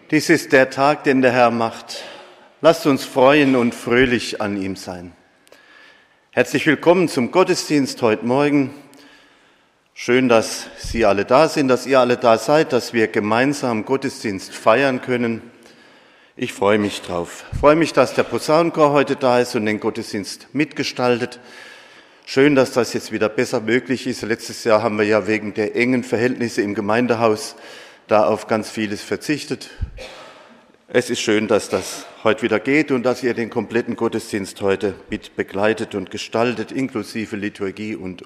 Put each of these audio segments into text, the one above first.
Dies ist der Tag, den der Herr macht. Lasst uns freuen und fröhlich an ihm sein. Herzlich willkommen zum Gottesdienst heute Morgen. Schön, dass Sie alle da sind, dass ihr alle da seid, dass wir gemeinsam Gottesdienst feiern können. Ich freue mich drauf. Ich freue mich, dass der Posaunenchor heute da ist und den Gottesdienst mitgestaltet. Schön, dass das jetzt wieder besser möglich ist. Letztes Jahr haben wir ja wegen der engen Verhältnisse im Gemeindehaus da auf ganz vieles verzichtet. Es ist schön, dass das heute wieder geht und dass ihr den kompletten Gottesdienst heute mit begleitet und gestaltet, inklusive Liturgie und.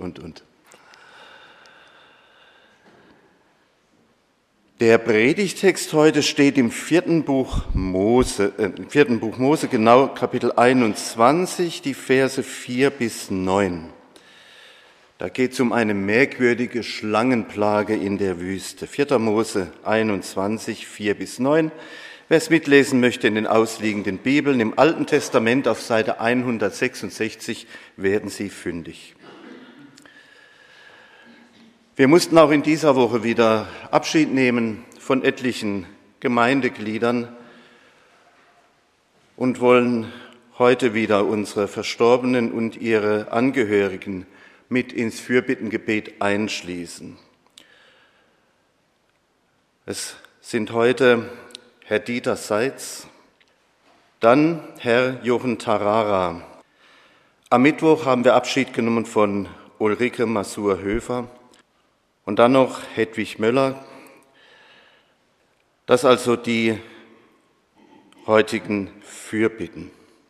Der Predigtext heute steht im vierten Buch Mose, genau Kapitel 21, die Verse 4 bis 9. Da geht es um eine merkwürdige Schlangenplage in der Wüste. 4. Mose 21, 4 bis 9. Wer es mitlesen möchte in den ausliegenden Bibeln, im Alten Testament auf Seite 166 werden Sie fündig. Wir mussten auch in dieser Woche wieder Abschied nehmen von etlichen Gemeindegliedern und wollen heute wieder unsere Verstorbenen und ihre Angehörigen mit ins Fürbittengebet einschließen. Es sind heute Herr Dieter Seitz, dann Herr Jochen Tarara. Am Mittwoch haben wir Abschied genommen von Ulrike Masur-Höfer und dann noch Hedwig Möller. Das also die heutigen Fürbitten.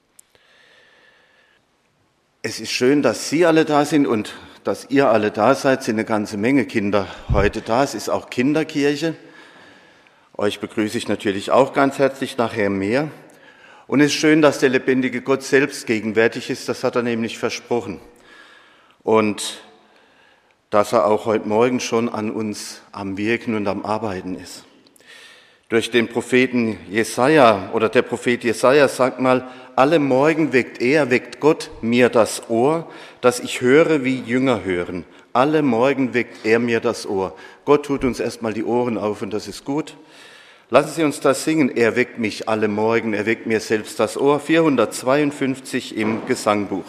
Es ist schön, dass Sie alle da sind und dass ihr alle da seid. Es sind eine ganze Menge Kinder heute da. Es ist auch Kinderkirche. Euch begrüße ich natürlich auch ganz herzlich, nachher mehr. Und es ist schön, dass der lebendige Gott selbst gegenwärtig ist. Das hat er nämlich versprochen. Und dass er auch heute Morgen schon an uns am Wirken und am Arbeiten ist. Durch den Propheten Jesaja, oder der Prophet Jesaja sagt mal, alle Morgen weckt Gott mir das Ohr, dass ich höre, wie Jünger hören. Alle Morgen weckt er mir das Ohr. Gott tut uns erstmal die Ohren auf und das ist gut. Lassen Sie uns das singen. Er weckt mich alle Morgen, er weckt mir selbst das Ohr. 452 im Gesangbuch.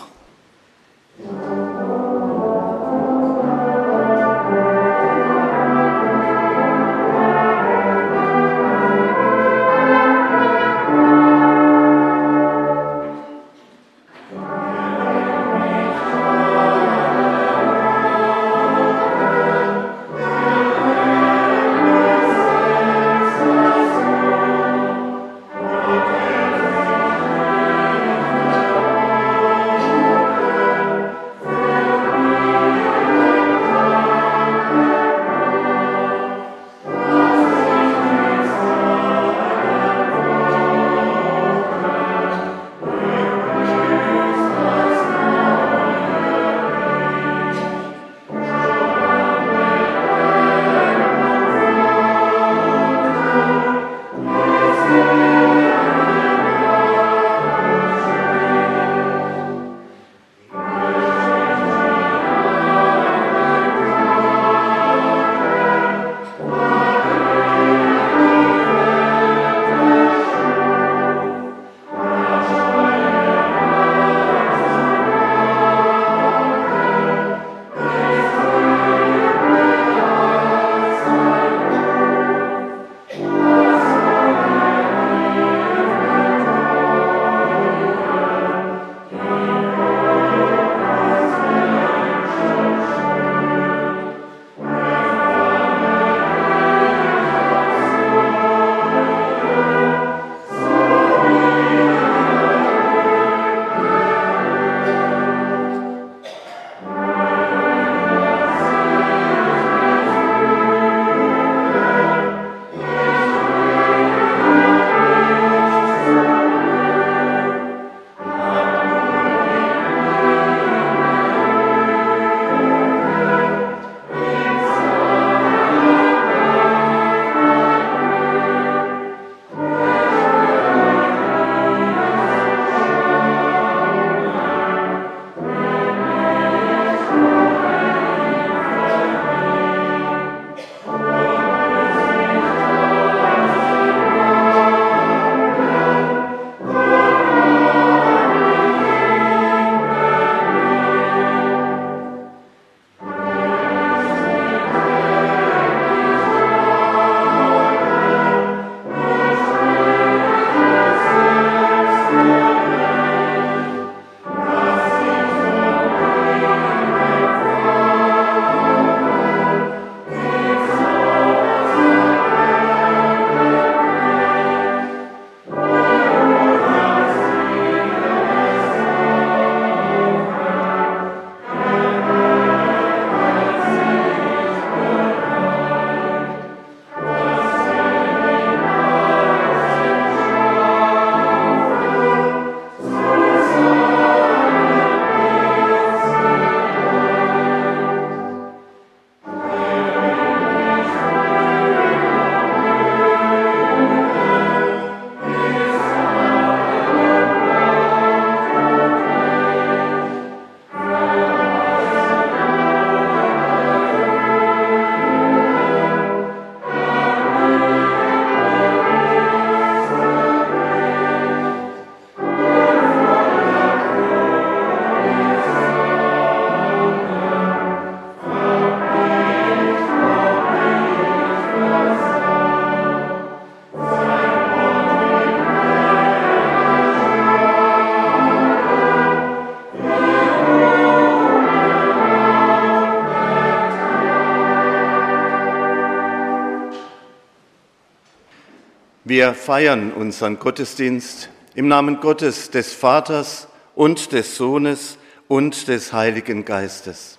wir feiern unseren Gottesdienst im Namen Gottes, des Vaters und des Sohnes und des Heiligen Geistes.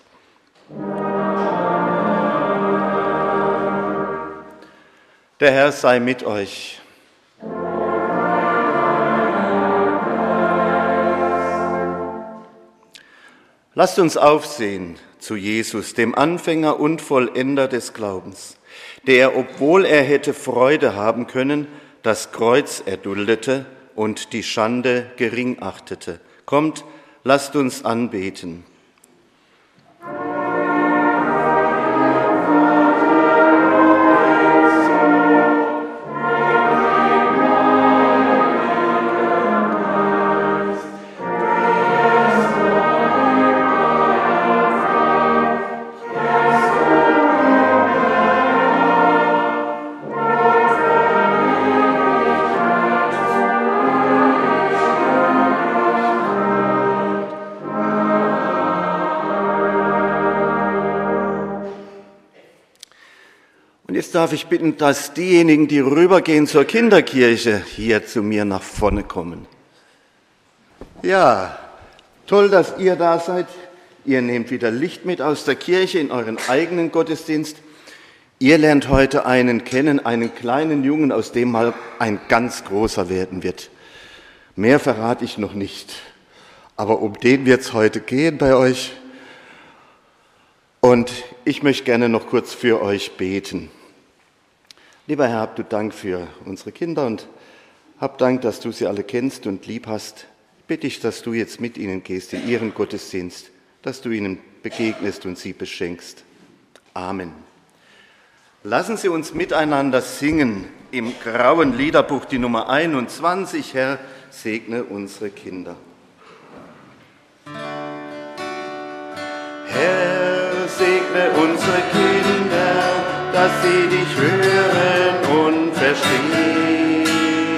Der Herr sei mit euch. Lasst uns aufsehen zu Jesus, dem Anfänger und Vollender des Glaubens, der, obwohl er hätte Freude haben können, das Kreuz erduldete und die Schande gering achtete. Kommt, lasst uns anbeten. Darf ich bitten, dass diejenigen, die rübergehen zur Kinderkirche, hier zu mir nach vorne kommen. Ja, toll, dass ihr da seid. Ihr nehmt wieder Licht mit aus der Kirche in euren eigenen Gottesdienst. Ihr lernt heute einen kennen, einen kleinen Jungen, aus dem mal ein ganz großer werden wird. Mehr verrate ich noch nicht, aber um den wird es heute gehen bei euch. Und ich möchte gerne noch kurz für euch beten. Lieber Herr, hab du Dank für unsere Kinder und hab Dank, dass du sie alle kennst und lieb hast. Ich bitte dich, dass du jetzt mit ihnen gehst in ihren Gottesdienst, dass du ihnen begegnest und sie beschenkst. Amen. Lassen Sie uns miteinander singen im grauen Liederbuch die Nummer 21, Herr, segne unsere Kinder. Herr, segne unsere Kinder, dass sie dich hören und verstehen.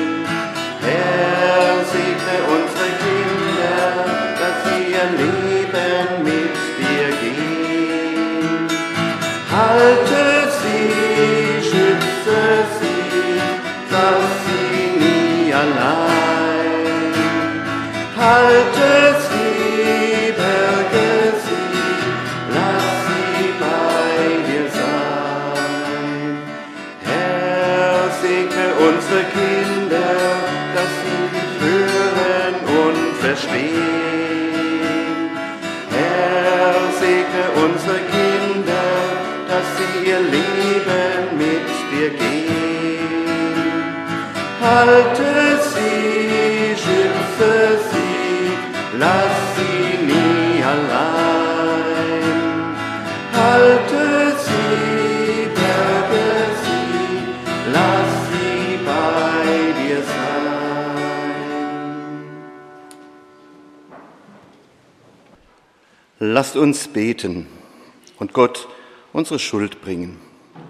Herr, segne unsere Kinder, dass sie ihr Leben mit dir gehen. Halte sie, schütze sie, lass sie nie allein. Halte sie, berge sie, lass sie bei dir sein. Herr, segne unsere Kinder, dass sie dich hören und verstehen. Herr, segne unsere Kinder, dass sie ihr Leben mit dir gehen. Halte sie, schütze sie, lass sie nie allein. Halte sie, berge sie, lass sie bei dir sein. Lasst uns beten und Gott unsere Schuld bringen.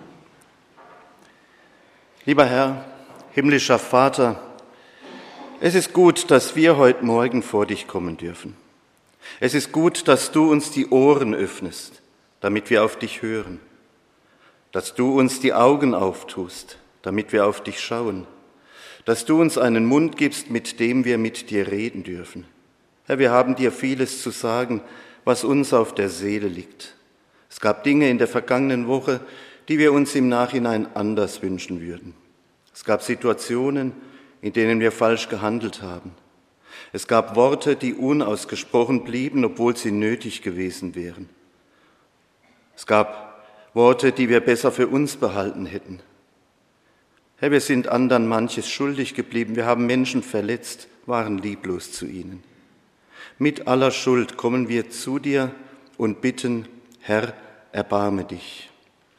Lieber Herr, himmlischer Vater, es ist gut, dass wir heute Morgen vor dich kommen dürfen. Es ist gut, dass du uns die Ohren öffnest, damit wir auf dich hören, dass du uns die Augen auftust, damit wir auf dich schauen, dass du uns einen Mund gibst, mit dem wir mit dir reden dürfen. Herr, wir haben dir vieles zu sagen, was uns auf der Seele liegt. Es gab Dinge in der vergangenen Woche, die wir uns im Nachhinein anders wünschen würden. Es gab Situationen, in denen wir falsch gehandelt haben. Es gab Worte, die unausgesprochen blieben, obwohl sie nötig gewesen wären. Es gab Worte, die wir besser für uns behalten hätten. Herr, wir sind anderen manches schuldig geblieben. Wir haben Menschen verletzt, waren lieblos zu ihnen. Mit aller Schuld kommen wir zu dir und bitten, Herr, erbarme dich.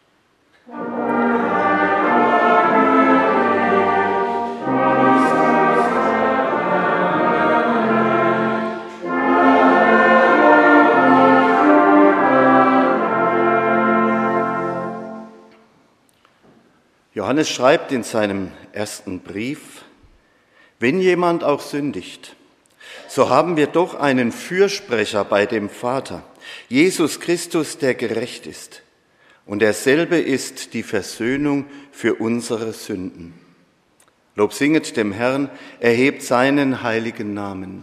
Johannes schreibt in seinem ersten Brief, wenn jemand auch sündigt, so haben wir doch einen Fürsprecher bei dem Vater, Jesus Christus, der gerecht ist. Und derselbe ist die Versöhnung für unsere Sünden. Lob singet dem Herrn, erhebt seinen heiligen Namen.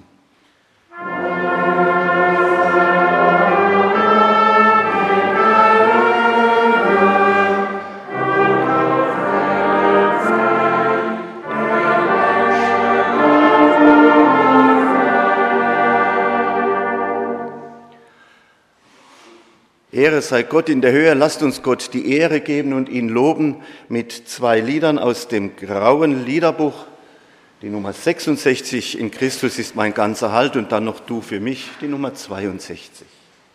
Ehre sei Gott in der Höhe, lasst uns Gott die Ehre geben und ihn loben mit 2 Liedern aus dem grauen Liederbuch. Die Nummer 66, in Christus ist mein ganzer Halt, und dann noch Du für mich, die Nummer 62.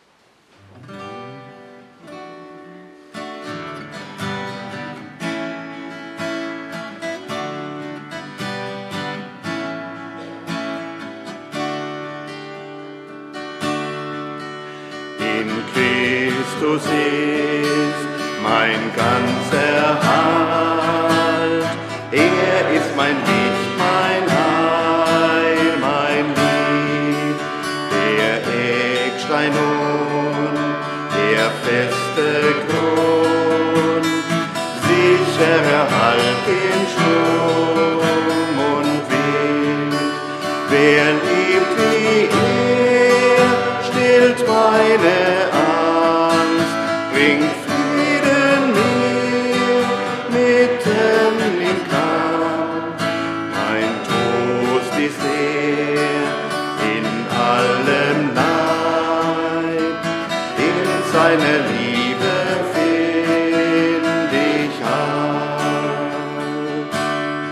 Christus ist mein ganzer Halt, er ist mein Licht, mein Heil, mein Lieb, der Eckstein und der feste Grund, sicherer Halt in Sturm und Wind. Wer liebt wie er, stillt meine bringt Frieden mir mitten im Kampf. Mein Trost ist er in allem Leid, in seiner Liebe find ich Halt.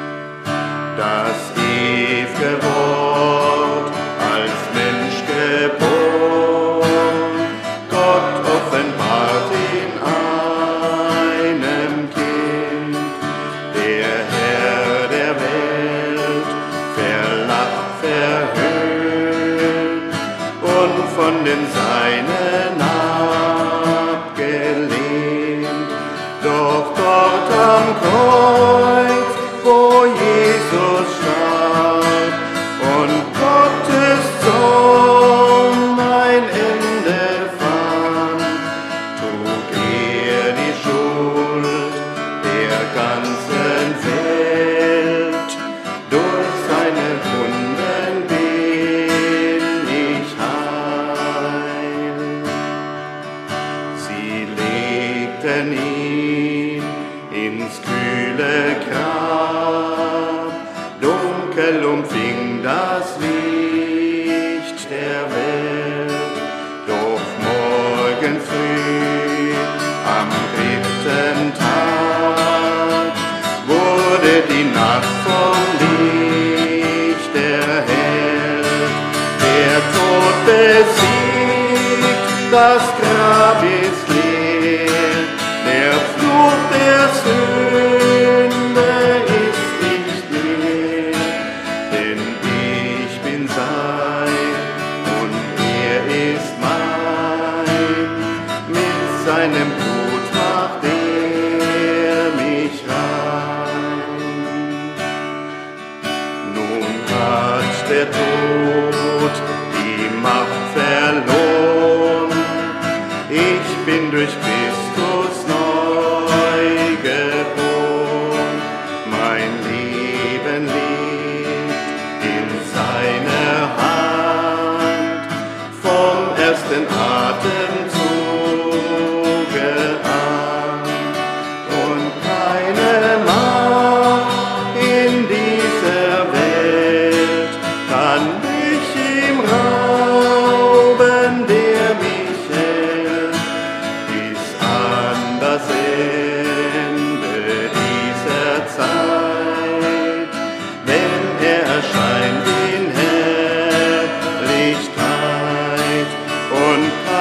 Das ewige Wort als Mensch geboren, Gott offenbart in einem Kind, der Herr der Welt verlacht, verhöhnt und von den Seinen abgelehnt. Doch dort am Kreuz, wo Jesus starb und Gottes Sohn ein Ende fand, trug er die Schuld der ganzen Welt. Durch seine Wunden bin ich heil. Sie legten ihn ins kühle Grab, dunkel umfing das Licht der Welt. Doch morgen früh, am 3. Tag, wurde die Nacht vom Licht erhellt. Der Tod besiegt, das Grab ist leer, der Fluch der Sünde ist nicht mehr, denn ich bin sein und er ist mein. Mit seinem Blut macht er mich rein. Nun hat der Tod die Macht verloren, ich bin durch Christus neu geboren. Mein Leben liegt in seiner Hand, vom ersten Atemzuge an. Und keine Macht in dieser Welt kann mich ihm rauben, der mich hält, bis an das Ende dieser Zeit, wenn er erscheint in Herrlichkeit und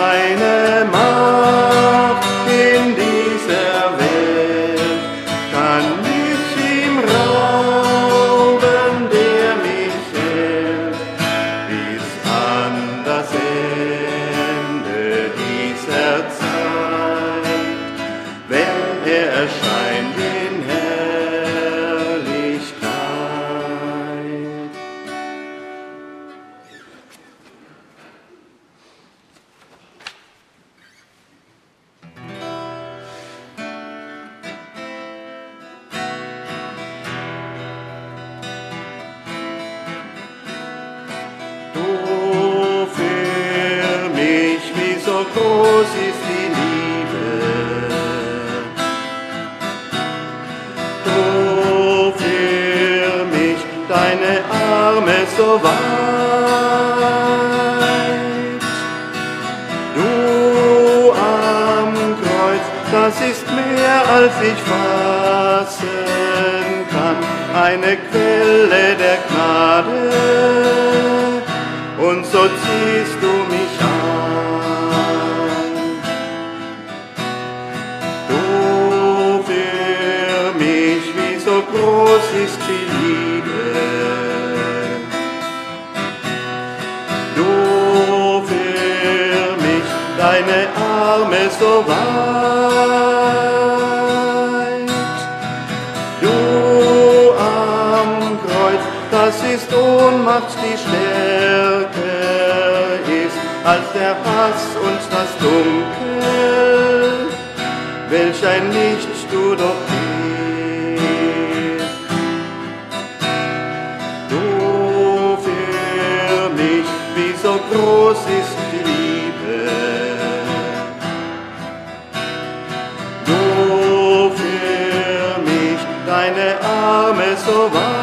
so groß ist die Liebe. Du für mich deine Arme so weit. Du am Kreuz, das ist mehr als ich fassen kann, eine Quelle der Gnade, und so ziehst du mich an. Du für mich, wie so groß ist die Liebe. Du für mich, deine Arme so weit. Du am Kreuz, das ist Ohnmacht, die stärker ist als der Hass und das Dunkel. Welch ein Licht du doch bist. Du für mich, wie so groß ist die Liebe. Du für mich, deine Arme so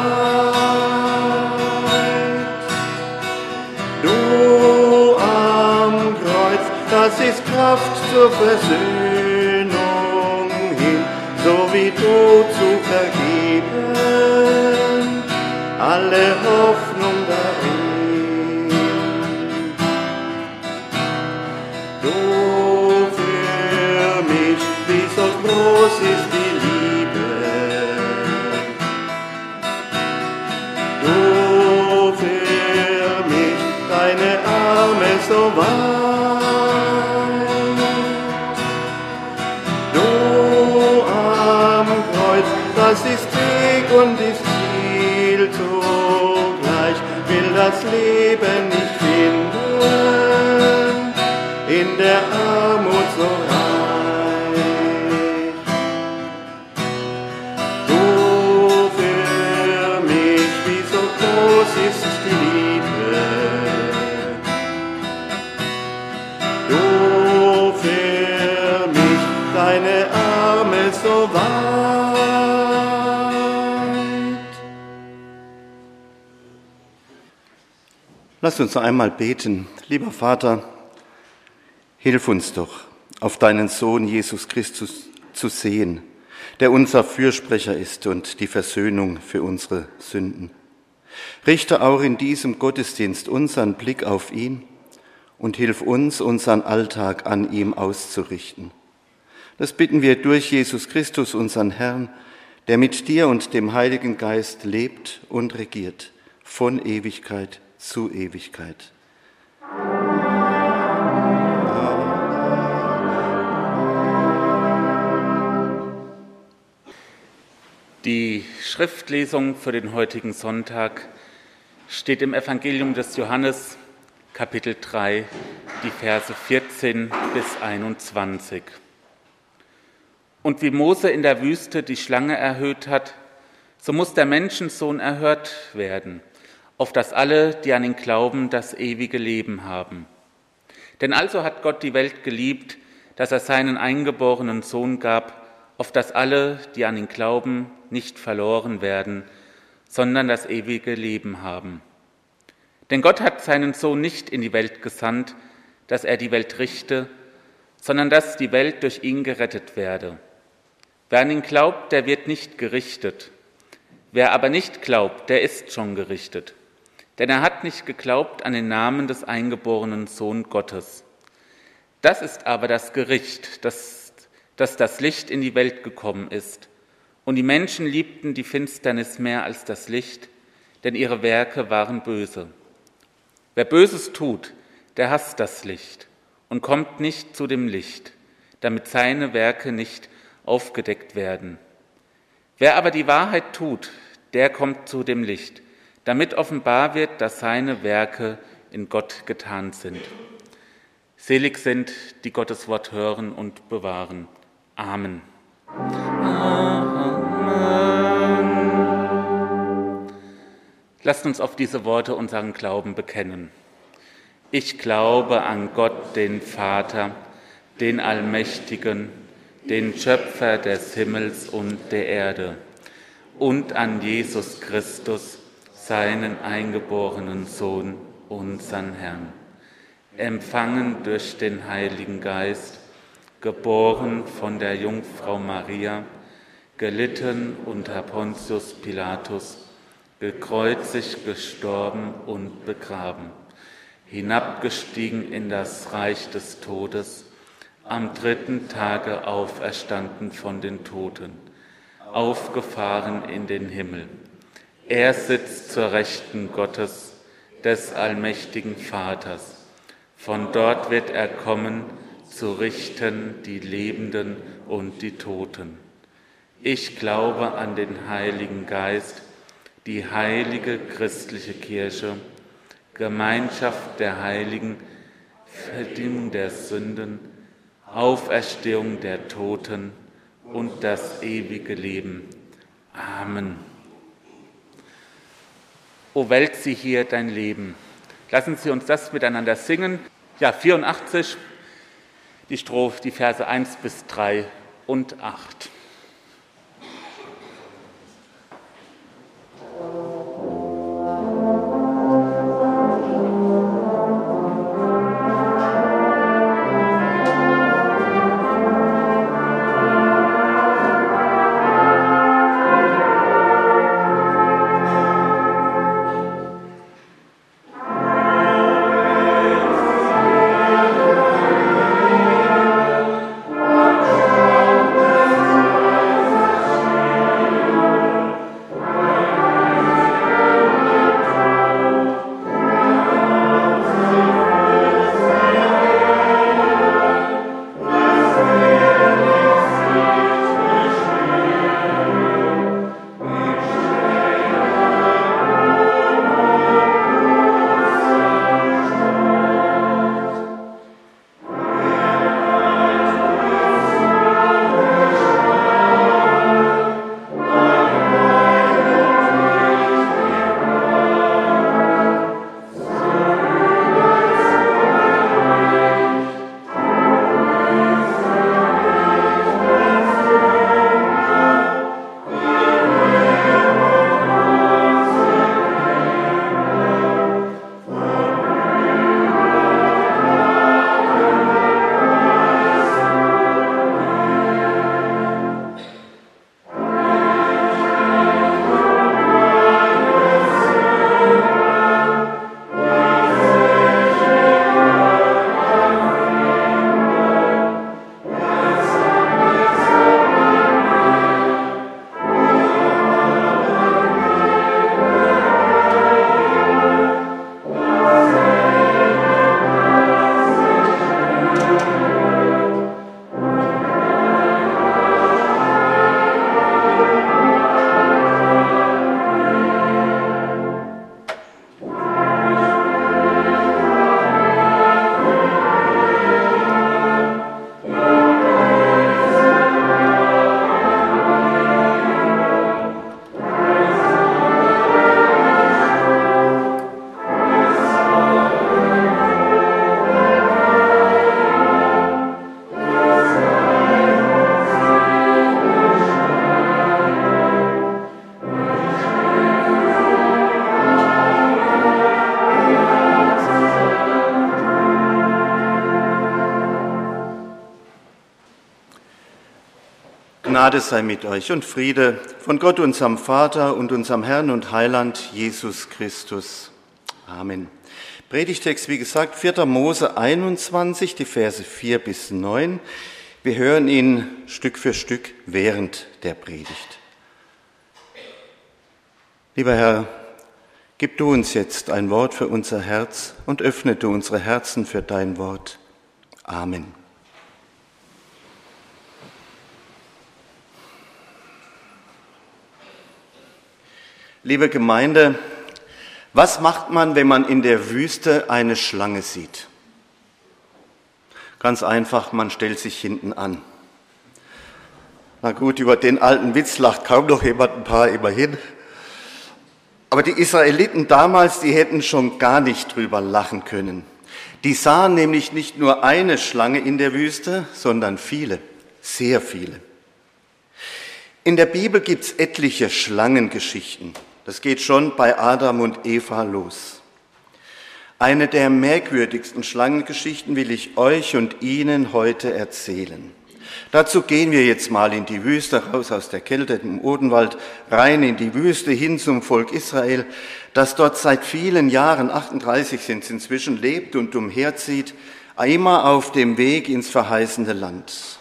weit. Du am Kreuz, das ist Kraft zur Versöhnung hin, so wie du zu vergeben, alle Hoffnung darin. Du für mich, wie so groß ist die Liebe. Du für mich, deine Arme so weit. Du am Kreuz, das ist Weg und ist Ziel zugleich, will das Leben nicht finden, in der Armut so reich. Du für mich, wie so groß ist die Liebe. Du für mich, deine Arme so weit. Lass uns noch einmal beten. Lieber Vater, hilf uns doch, auf deinen Sohn Jesus Christus zu sehen, der unser Fürsprecher ist und die Versöhnung für unsere Sünden. Richte auch in diesem Gottesdienst unseren Blick auf ihn und hilf uns, unseren Alltag an ihm auszurichten. Das bitten wir durch Jesus Christus, unseren Herrn, der mit dir und dem Heiligen Geist lebt und regiert, von Ewigkeit zu Ewigkeit. Die Schriftlesung für den heutigen Sonntag steht im Evangelium des Johannes, Kapitel 3, die Verse 14 bis 21. Und wie Mose in der Wüste die Schlange erhöht hat, so muss der Menschensohn erhört werden, auf dass alle, die an ihn glauben, das ewige Leben haben. Denn also hat Gott die Welt geliebt, dass er seinen eingeborenen Sohn gab, auf dass alle, die an ihn glauben, nicht verloren werden, sondern das ewige Leben haben. Denn Gott hat seinen Sohn nicht in die Welt gesandt, dass er die Welt richte, sondern dass die Welt durch ihn gerettet werde. Wer an ihn glaubt, der wird nicht gerichtet. Wer aber nicht glaubt, der ist schon gerichtet. Denn er hat nicht geglaubt an den Namen des eingeborenen Sohn Gottes. Das ist aber das Gericht, dass das Licht in die Welt gekommen ist. Und die Menschen liebten die Finsternis mehr als das Licht, denn ihre Werke waren böse. Wer Böses tut, der hasst das Licht und kommt nicht zu dem Licht, damit seine Werke nicht aufgedeckt werden. Wer aber die Wahrheit tut, der kommt zu dem Licht, damit offenbar wird, dass seine Werke in Gott getan sind. Selig sind, die Gottes Wort hören und bewahren. Amen. Lasst uns auf diese Worte unseren Glauben bekennen. Ich glaube an Gott, den Vater, den Allmächtigen, den Schöpfer des Himmels und der Erde, und an Jesus Christus, seinen eingeborenen Sohn, unseren Herrn, empfangen durch den Heiligen Geist, geboren von der Jungfrau Maria, gelitten unter Pontius Pilatus, gekreuzigt, gestorben und begraben, hinabgestiegen in das Reich des Todes, am 3. Tage auferstanden von den Toten, aufgefahren in den Himmel. Er sitzt zur Rechten Gottes, des allmächtigen Vaters. Von dort wird er kommen, zu richten die Lebenden und die Toten. Ich glaube an den Heiligen Geist, die heilige christliche Kirche, Gemeinschaft der Heiligen, Vergebung der Sünden, Auferstehung der Toten und das ewige Leben. Amen. O Welt, sieh hier dein Leben. Lassen Sie uns das miteinander singen. Ja, 84, die Verse 1 bis 3 und 8. Gnade sei mit euch und Friede von Gott, unserem Vater und unserem Herrn und Heiland Jesus Christus. Amen. Predigtext, wie gesagt, 4. Mose 21, die Verse 4 bis 9. Wir hören ihn Stück für Stück während der Predigt. Lieber Herr, gib du uns jetzt ein Wort für unser Herz und öffne du unsere Herzen für dein Wort. Amen. Liebe Gemeinde, was macht man, wenn man in der Wüste eine Schlange sieht? Ganz einfach, man stellt sich hinten an. Na gut, über den alten Witz lacht kaum noch jemand, ein paar immerhin. Aber die Israeliten damals, die hätten schon gar nicht drüber lachen können. Die sahen nämlich nicht nur eine Schlange in der Wüste, sondern viele, sehr viele. In der Bibel gibt es etliche Schlangengeschichten. Das geht schon bei Adam und Eva los. Eine der merkwürdigsten Schlangengeschichten will ich euch und Ihnen heute erzählen. Dazu gehen wir jetzt mal in die Wüste, raus aus der Kälte im Odenwald, rein in die Wüste, hin zum Volk Israel, das dort seit vielen Jahren, 38 sind es inzwischen, lebt und umherzieht, immer auf dem Weg ins verheißene Land.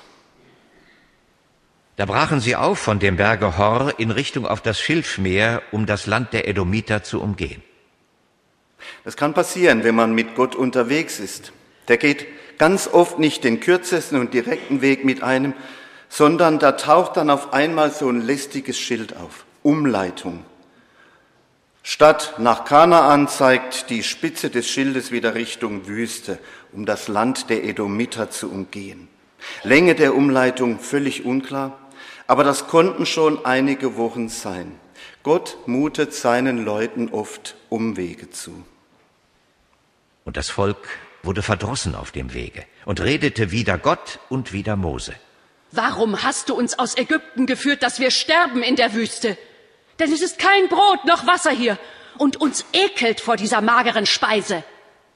Da brachen sie auf von dem Berge Hor in Richtung auf das Schilfmeer, um das Land der Edomiter zu umgehen. Das kann passieren, wenn man mit Gott unterwegs ist. Der geht ganz oft nicht den kürzesten und direkten Weg mit einem, sondern da taucht dann auf einmal so ein lästiges Schild auf. Umleitung. Statt nach Kanaan zeigt die Spitze des Schildes wieder Richtung Wüste, um das Land der Edomiter zu umgehen. Länge der Umleitung völlig unklar, aber das konnten schon einige Wochen sein. Gott mutet seinen Leuten oft Umwege zu. Und das Volk wurde verdrossen auf dem Wege und redete wider Gott und wider Mose. Warum hast du uns aus Ägypten geführt, dass wir sterben in der Wüste? Denn es ist kein Brot noch Wasser hier und uns ekelt vor dieser mageren Speise.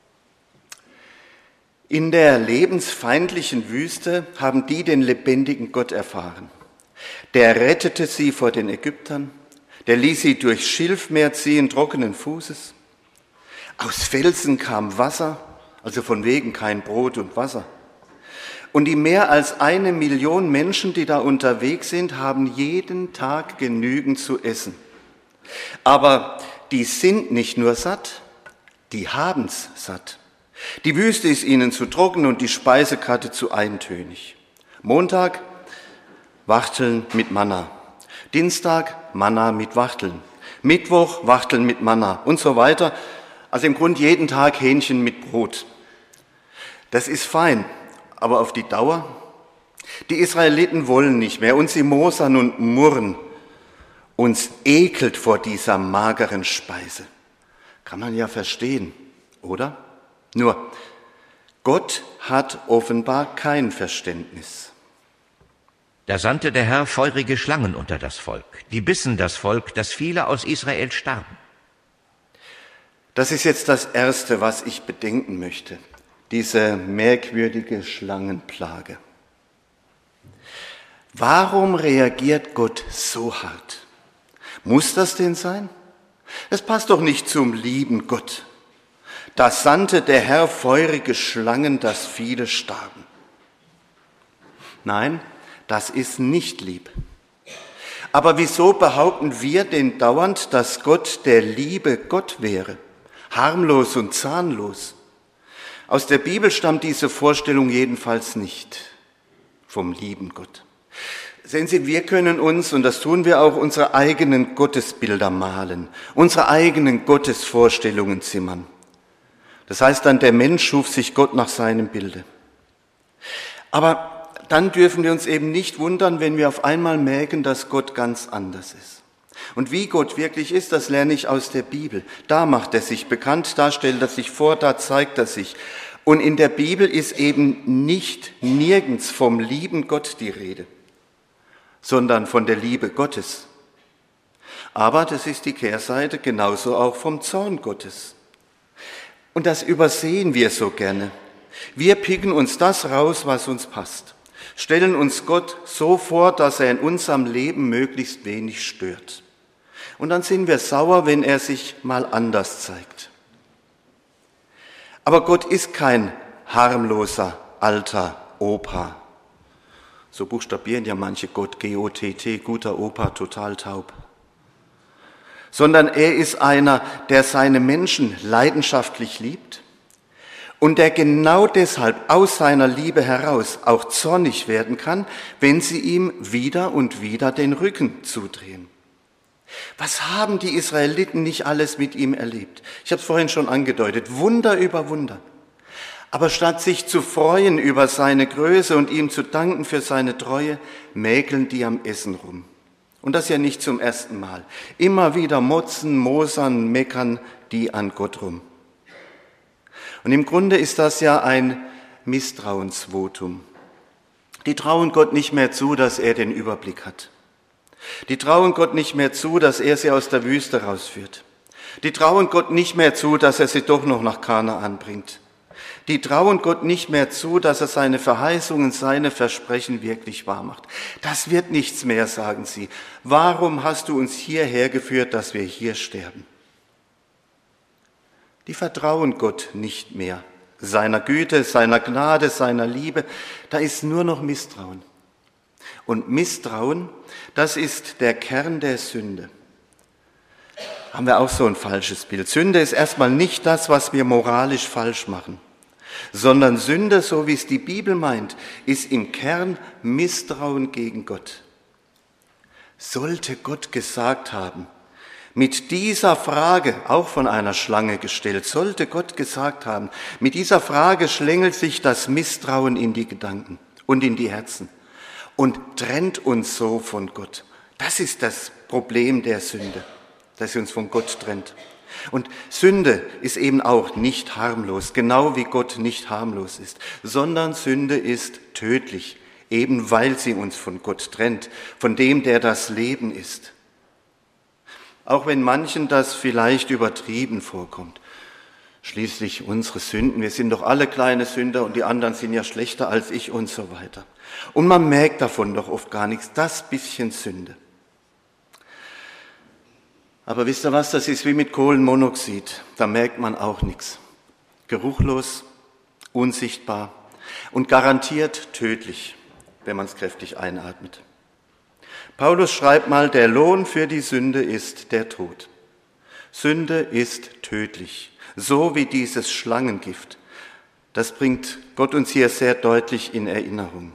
In der lebensfeindlichen Wüste haben die den lebendigen Gott erfahren. Der rettete sie vor den Ägyptern, der ließ sie durchs Schilfmeer ziehen, trockenen Fußes. Aus Felsen kam Wasser, also von wegen kein Brot und Wasser. Und die mehr als 1 Million Menschen, die da unterwegs sind, haben jeden Tag genügend zu essen. Aber die sind nicht nur satt, die haben's satt. Die Wüste ist ihnen zu trocken und die Speisekarte zu eintönig. Montag Wachteln mit Manna, Dienstag Manna mit Wachteln, Mittwoch Wachteln mit Manna und so weiter. Also im Grunde jeden Tag Hähnchen mit Brot. Das ist fein, aber auf die Dauer? Die Israeliten wollen nicht mehr und sie mosern und murren. Uns ekelt vor dieser mageren Speise. Kann man ja verstehen, oder? Nur, Gott hat offenbar kein Verständnis. Da sandte der Herr feurige Schlangen unter das Volk. Die bissen das Volk, dass viele aus Israel starben. Das ist jetzt das Erste, was ich bedenken möchte. Diese merkwürdige Schlangenplage. Warum reagiert Gott so hart? Muss das denn sein? Es passt doch nicht zum lieben Gott. Da sandte der Herr feurige Schlangen, dass viele starben. Nein, das ist nicht lieb. Aber wieso behaupten wir denn dauernd, dass Gott der liebe Gott wäre? Harmlos und zahnlos. Aus der Bibel stammt diese Vorstellung jedenfalls nicht vom lieben Gott. Sehen Sie, wir können uns, und das tun wir auch, unsere eigenen Gottesbilder malen, unsere eigenen Gottesvorstellungen zimmern. Das heißt dann, der Mensch schuf sich Gott nach seinem Bilde. Aber dann dürfen wir uns eben nicht wundern, wenn wir auf einmal merken, dass Gott ganz anders ist. Und wie Gott wirklich ist, das lerne ich aus der Bibel. Da macht er sich bekannt, da stellt er sich vor, da zeigt er sich. Und in der Bibel ist eben nirgends vom lieben Gott die Rede, sondern von der Liebe Gottes. Aber das ist die Kehrseite, genauso auch vom Zorn Gottes. Und das übersehen wir so gerne. Wir picken uns das raus, was uns passt. Stellen uns Gott so vor, dass er in unserem Leben möglichst wenig stört. Und dann sind wir sauer, wenn er sich mal anders zeigt. Aber Gott ist kein harmloser, alter Opa. So buchstabieren ja manche Gott, G-O-T-T, guter Opa, total taub. Sondern er ist einer, der seine Menschen leidenschaftlich liebt und der genau deshalb aus seiner Liebe heraus auch zornig werden kann, wenn sie ihm wieder und wieder den Rücken zudrehen. Was haben die Israeliten nicht alles mit ihm erlebt? Ich habe es vorhin schon angedeutet, Wunder über Wunder. Aber statt sich zu freuen über seine Größe und ihm zu danken für seine Treue, mäkeln die am Essen rum. Und das ja nicht zum ersten Mal. Immer wieder motzen, mosern, meckern die an Gott rum. Und im Grunde ist das ja ein Misstrauensvotum. Die trauen Gott nicht mehr zu, dass er den Überblick hat. Die trauen Gott nicht mehr zu, dass er sie aus der Wüste rausführt. Die trauen Gott nicht mehr zu, dass er sie doch noch nach Kanaan bringt. Die trauen Gott nicht mehr zu, dass er seine Verheißungen, seine Versprechen wirklich wahr macht. Das wird nichts mehr, sagen sie. Warum hast du uns hierher geführt, dass wir hier sterben? Die vertrauen Gott nicht mehr. Seiner Güte, seiner Gnade, seiner Liebe, da ist nur noch Misstrauen. Und Misstrauen, das ist der Kern der Sünde. Haben wir auch so ein falsches Bild. Sünde ist erstmal nicht das, was wir moralisch falsch machen, sondern Sünde, so wie es die Bibel meint, ist im Kern Misstrauen gegen Gott. Sollte Gott gesagt haben, mit dieser Frage, auch von einer Schlange gestellt, sollte Gott gesagt haben, mit dieser Frage schlängelt sich das Misstrauen in die Gedanken und in die Herzen und trennt uns so von Gott. Das ist das Problem der Sünde, dass sie uns von Gott trennt. Und Sünde ist eben auch nicht harmlos, genau wie Gott nicht harmlos ist, sondern Sünde ist tödlich, eben weil sie uns von Gott trennt, von dem, der das Leben ist. Auch wenn manchen das vielleicht übertrieben vorkommt. Schließlich unsere Sünden, wir sind doch alle kleine Sünder und die anderen sind ja schlechter als ich und so weiter. Und man merkt davon doch oft gar nichts, das bisschen Sünde. Aber wisst ihr was, das ist wie mit Kohlenmonoxid, da merkt man auch nichts. Geruchlos, unsichtbar und garantiert tödlich, wenn man es kräftig einatmet. Paulus schreibt mal, der Lohn für die Sünde ist der Tod. Sünde ist tödlich, so wie dieses Schlangengift. Das bringt Gott uns hier sehr deutlich in Erinnerung.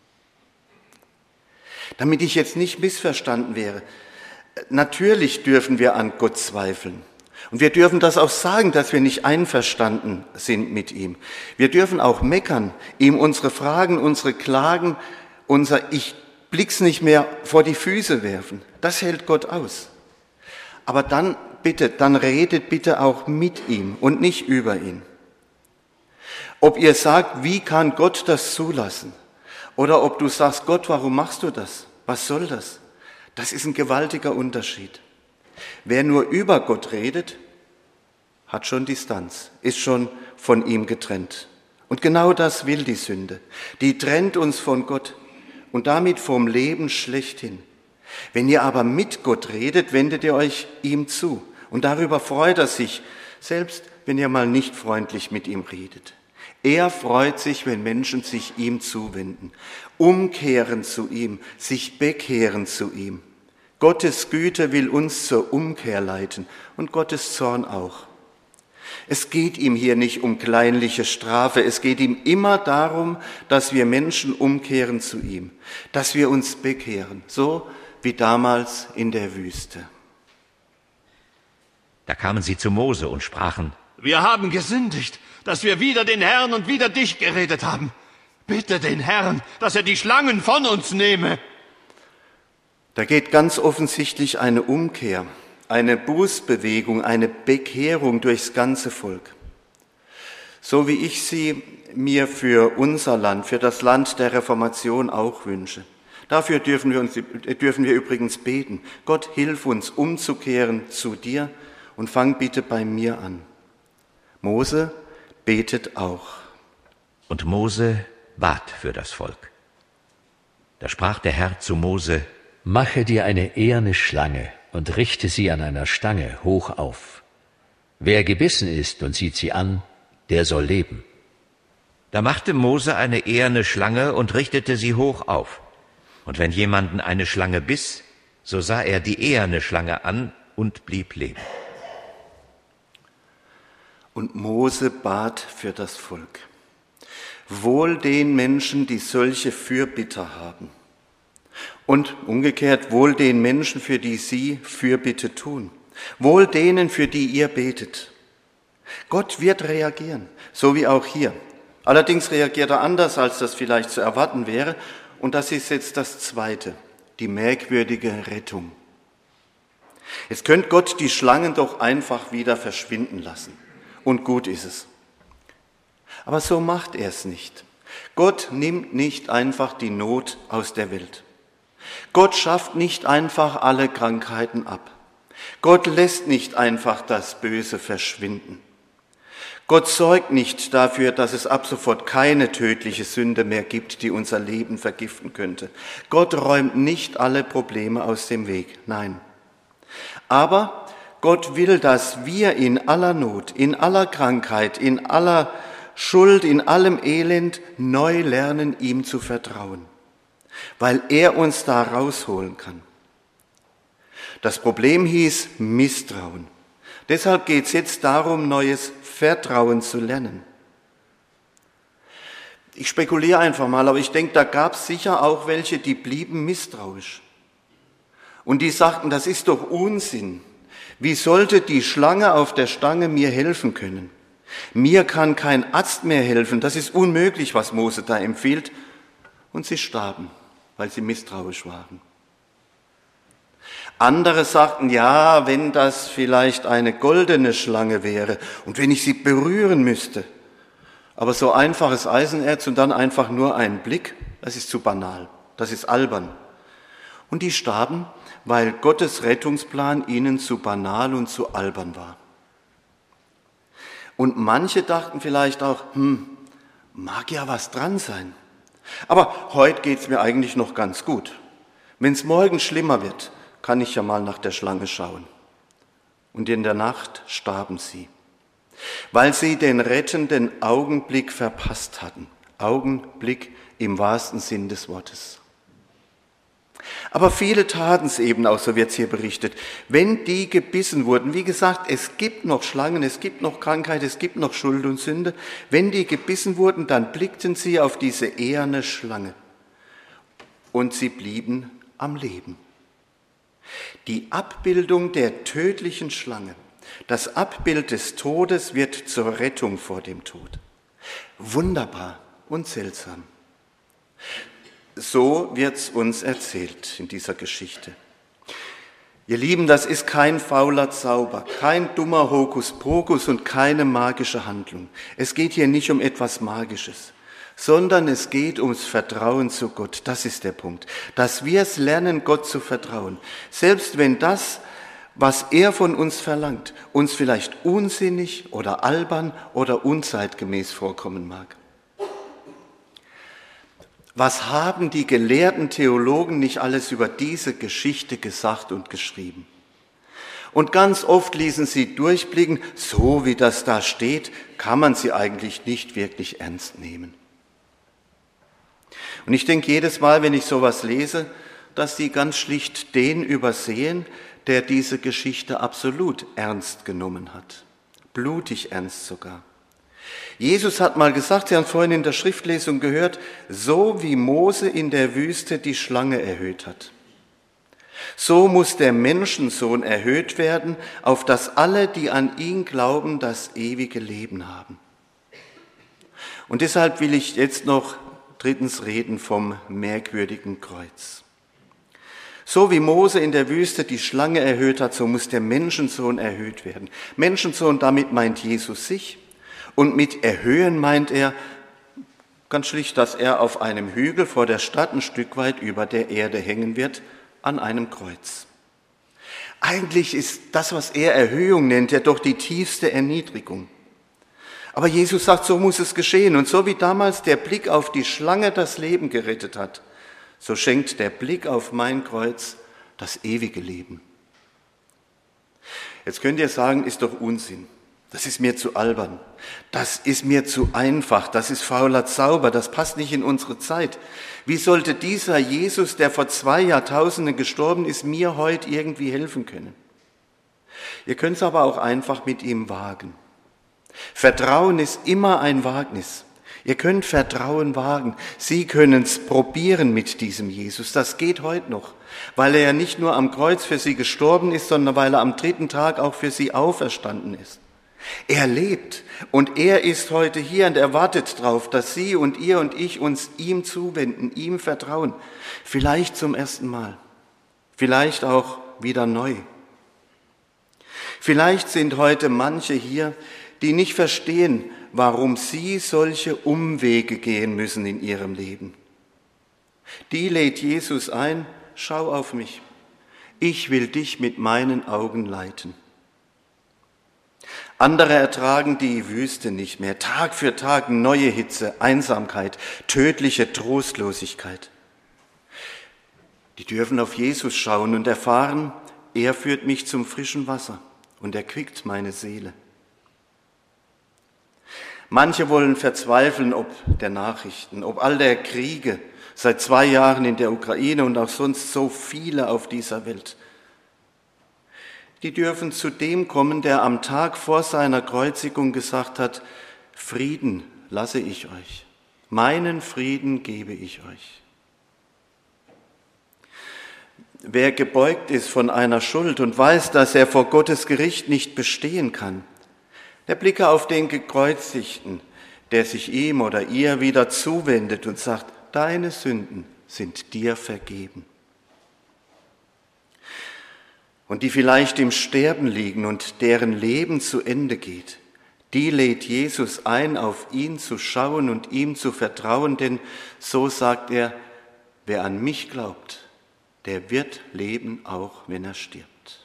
Damit ich jetzt nicht missverstanden wäre, natürlich dürfen wir an Gott zweifeln. Und wir dürfen das auch sagen, dass wir nicht einverstanden sind mit ihm. Wir dürfen auch meckern, ihm unsere Fragen, unsere Klagen, unser Ich blick's nicht mehr vor die Füße werfen. Das hält Gott aus. Aber dann redet bitte auch mit ihm und nicht über ihn. Ob ihr sagt, wie kann Gott das zulassen? Oder ob du sagst, Gott, warum machst du das? Was soll das? Das ist ein gewaltiger Unterschied. Wer nur über Gott redet, hat schon Distanz, ist schon von ihm getrennt. Und genau das will die Sünde. Die trennt uns von Gott und damit vom Leben schlechthin. Wenn ihr aber mit Gott redet, wendet ihr euch ihm zu. Und darüber freut er sich, selbst wenn ihr mal nicht freundlich mit ihm redet. Er freut sich, wenn Menschen sich ihm zuwenden, umkehren zu ihm, sich bekehren zu ihm. Gottes Güte will uns zur Umkehr leiten und Gottes Zorn auch. Es geht ihm hier nicht um kleinliche Strafe, es geht ihm immer darum, dass wir Menschen umkehren zu ihm, dass wir uns bekehren, so wie damals in der Wüste. Da kamen sie zu Mose und sprachen: Wir haben gesündigt, dass wir wider den Herrn und wider dich geredet haben. Bitte den Herrn, dass er die Schlangen von uns nehme. Da geht ganz offensichtlich eine Umkehr, eine Bußbewegung, eine Bekehrung durchs ganze Volk. So wie ich sie mir für unser Land, für das Land der Reformation auch wünsche. Dafür dürfen wir übrigens beten. Gott, hilf uns, umzukehren zu dir und fang bitte bei mir an. Mose betet auch. Und Mose bat für das Volk. Da sprach der Herr zu Mose: Mache dir eine eherne Schlange und richte sie an einer Stange hoch auf. Wer gebissen ist und sieht sie an, der soll leben. Da machte Mose eine eherne Schlange und richtete sie hoch auf. Und wenn jemanden eine Schlange biss, so sah er die eherne Schlange an und blieb leben. Und Mose bat für das Volk. Wohl den Menschen, die solche Fürbitter haben. Und umgekehrt, wohl den Menschen, für die sie Fürbitte tun. Wohl denen, für die ihr betet. Gott wird reagieren, so wie auch hier. Allerdings reagiert er anders, als das vielleicht zu erwarten wäre. Und das ist jetzt das Zweite, die merkwürdige Rettung. Jetzt könnte Gott die Schlangen doch einfach wieder verschwinden lassen. Und gut ist es. Aber so macht er es nicht. Gott nimmt nicht einfach die Not aus der Welt. Gott schafft nicht einfach alle Krankheiten ab. Gott lässt nicht einfach das Böse verschwinden. Gott sorgt nicht dafür, dass es ab sofort keine tödliche Sünde mehr gibt, die unser Leben vergiften könnte. Gott räumt nicht alle Probleme aus dem Weg. Nein. Aber Gott will, dass wir in aller Not, in aller Krankheit, in aller Schuld, in allem Elend neu lernen, ihm zu vertrauen, weil er uns da rausholen kann. Das Problem hieß Misstrauen. Deshalb geht es jetzt darum, neues Vertrauen zu lernen. Ich spekuliere einfach mal, aber ich denke, da gab es sicher auch welche, die blieben misstrauisch. Und die sagten, das ist doch Unsinn. Wie sollte die Schlange auf der Stange mir helfen können? Mir kann kein Arzt mehr helfen, das ist unmöglich, was Mose da empfiehlt. Und sie starben, weil sie misstrauisch waren. Andere sagten, ja, wenn das vielleicht eine goldene Schlange wäre und wenn ich sie berühren müsste. Aber so einfaches Eisenerz und dann einfach nur ein Blick, das ist zu banal, das ist albern. Und die starben, weil Gottes Rettungsplan ihnen zu banal und zu albern war. Und manche dachten vielleicht auch, mag ja was dran sein. Aber heute geht's mir eigentlich noch ganz gut. Wenn's morgen schlimmer wird, kann ich ja mal nach der Schlange schauen. Und in der Nacht starben sie, weil sie den rettenden Augenblick verpasst hatten. Augenblick im wahrsten Sinn des Wortes. Aber viele taten es eben auch, so wird es hier berichtet. Wenn die gebissen wurden, wie gesagt, es gibt noch Schlangen, es gibt noch Krankheit, es gibt noch Schuld und Sünde. Wenn die gebissen wurden, dann blickten sie auf diese eherne Schlange und sie blieben am Leben. Die Abbildung der tödlichen Schlange, das Abbild des Todes wird zur Rettung vor dem Tod. Wunderbar und seltsam. So wird's uns erzählt in dieser Geschichte. Ihr Lieben, das ist kein fauler Zauber, kein dummer Hokuspokus und keine magische Handlung. Es geht hier nicht um etwas Magisches, sondern es geht ums Vertrauen zu Gott. Das ist der Punkt, dass wir es lernen, Gott zu vertrauen. Selbst wenn das, was er von uns verlangt, uns vielleicht unsinnig oder albern oder unzeitgemäß vorkommen mag. Was haben die gelehrten Theologen nicht alles über diese Geschichte gesagt und geschrieben? Und ganz oft ließen sie durchblicken, so wie das da steht, kann man sie eigentlich nicht wirklich ernst nehmen. Und ich denke jedes Mal, wenn ich sowas lese, dass sie ganz schlicht den übersehen, der diese Geschichte absolut ernst genommen hat. Blutig ernst sogar. Jesus hat mal gesagt, Sie haben vorhin in der Schriftlesung gehört, so wie Mose in der Wüste die Schlange erhöht hat. So muss der Menschensohn erhöht werden, auf dass alle, die an ihn glauben, das ewige Leben haben. Und deshalb will ich jetzt noch drittens reden vom merkwürdigen Kreuz. So wie Mose in der Wüste die Schlange erhöht hat, so muss der Menschensohn erhöht werden. Menschensohn, damit meint Jesus sich. Und mit erhöhen meint er ganz schlicht, dass er auf einem Hügel vor der Stadt ein Stück weit über der Erde hängen wird, an einem Kreuz. Eigentlich ist das, was er Erhöhung nennt, ja doch die tiefste Erniedrigung. Aber Jesus sagt, so muss es geschehen. Und so wie damals der Blick auf die Schlange das Leben gerettet hat, so schenkt der Blick auf mein Kreuz das ewige Leben. Jetzt könnt ihr sagen, ist doch Unsinn. Das ist mir zu albern, das ist mir zu einfach, das ist fauler Zauber, das passt nicht in unsere Zeit. Wie sollte dieser Jesus, der vor 2 Jahrtausenden gestorben ist, mir heute irgendwie helfen können? Ihr könnt es aber auch einfach mit ihm wagen. Vertrauen ist immer ein Wagnis. Ihr könnt Vertrauen wagen. Sie können es probieren mit diesem Jesus. Das geht heute noch, weil er ja nicht nur am Kreuz für sie gestorben ist, sondern weil er am 3. Tag auch für sie auferstanden ist. Er lebt und er ist heute hier und er wartet darauf, dass Sie und ihr und ich uns ihm zuwenden, ihm vertrauen. Vielleicht zum ersten Mal, vielleicht auch wieder neu. Vielleicht sind heute manche hier, die nicht verstehen, warum sie solche Umwege gehen müssen in ihrem Leben. Die lädt Jesus ein: Schau auf mich, ich will dich mit meinen Augen leiten. Andere ertragen die Wüste nicht mehr, Tag für Tag neue Hitze, Einsamkeit, tödliche Trostlosigkeit. Die dürfen auf Jesus schauen und erfahren, er führt mich zum frischen Wasser und erquickt meine Seele. Manche wollen verzweifeln ob der Nachrichten, ob all der Kriege, seit 2 Jahren in der Ukraine und auch sonst so viele auf dieser Welt. Die dürfen zu dem kommen, der am Tag vor seiner Kreuzigung gesagt hat: Frieden lasse ich euch, meinen Frieden gebe ich euch. Wer gebeugt ist von einer Schuld und weiß, dass er vor Gottes Gericht nicht bestehen kann, der blicke auf den Gekreuzigten, der sich ihm oder ihr wieder zuwendet und sagt: Deine Sünden sind dir vergeben. Und die vielleicht im Sterben liegen und deren Leben zu Ende geht, die lädt Jesus ein, auf ihn zu schauen und ihm zu vertrauen, denn so sagt er: Wer an mich glaubt, der wird leben, auch wenn er stirbt.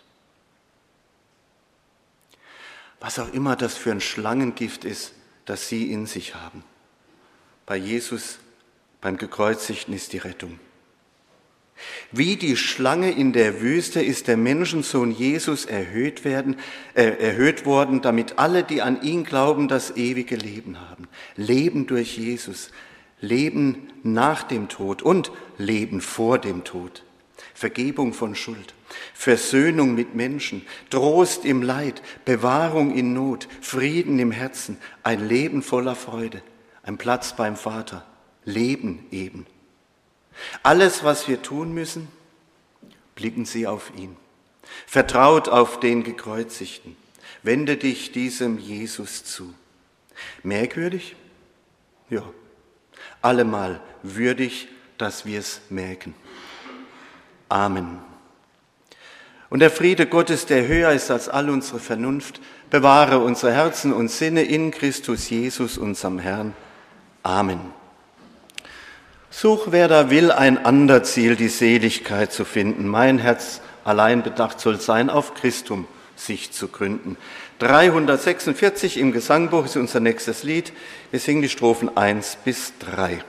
Was auch immer das für ein Schlangengift ist, das sie in sich haben. Bei Jesus, beim Gekreuzigten, ist die Rettung. Wie die Schlange in der Wüste ist der Menschensohn Jesus erhöht worden, damit alle, die an ihn glauben, das ewige Leben haben. Leben durch Jesus, Leben nach dem Tod und Leben vor dem Tod. Vergebung von Schuld, Versöhnung mit Menschen, Trost im Leid, Bewahrung in Not, Frieden im Herzen, ein Leben voller Freude, ein Platz beim Vater, Leben eben. Alles, was wir tun müssen, blicken Sie auf ihn. Vertraut auf den Gekreuzigten. Wende dich diesem Jesus zu. Merkwürdig? Ja, allemal würdig, dass wir es merken. Amen. Und der Friede Gottes, der höher ist als all unsere Vernunft, bewahre unsere Herzen und Sinne in Christus Jesus, unserem Herrn. Amen. Such, wer da will, ein ander Ziel, die Seligkeit zu finden. Mein Herz allein bedacht soll sein, auf Christum sich zu gründen. 346 im Gesangbuch ist unser nächstes Lied. Wir singen die Strophen 1 bis 3.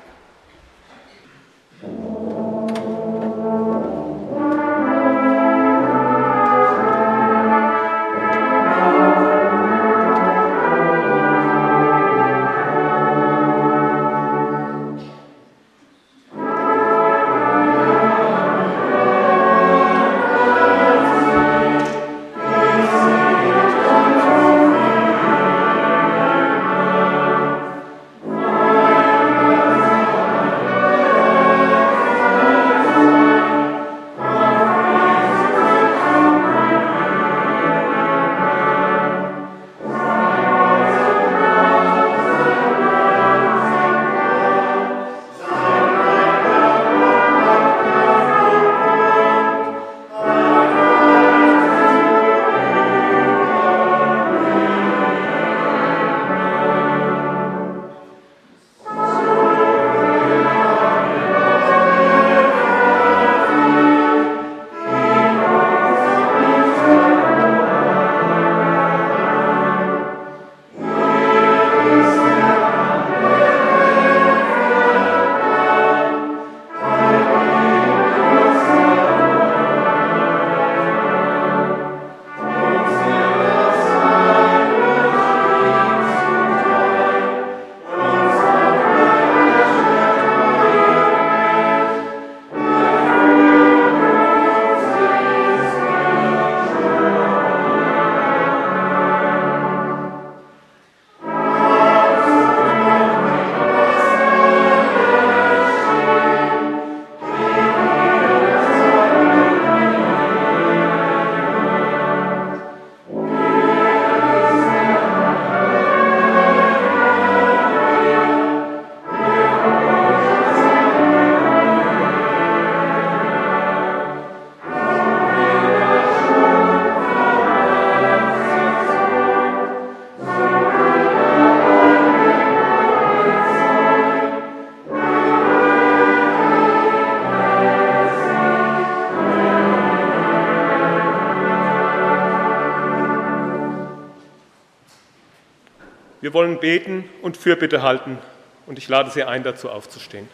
Wir wollen beten und Fürbitte halten und ich lade Sie ein, dazu aufzustehen.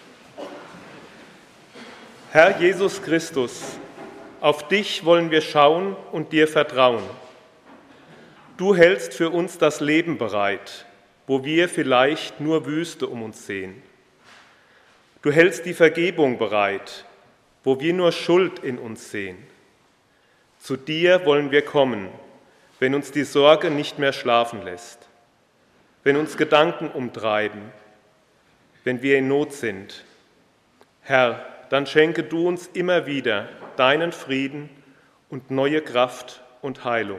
Herr Jesus Christus, auf dich wollen wir schauen und dir vertrauen. Du hältst für uns das Leben bereit, wo wir vielleicht nur Wüste um uns sehen. Du hältst die Vergebung bereit, wo wir nur Schuld in uns sehen. Zu dir wollen wir kommen, wenn uns die Sorge nicht mehr schlafen lässt, wenn uns Gedanken umtreiben, wenn wir in Not sind. Herr, dann schenke du uns immer wieder deinen Frieden und neue Kraft und Heilung.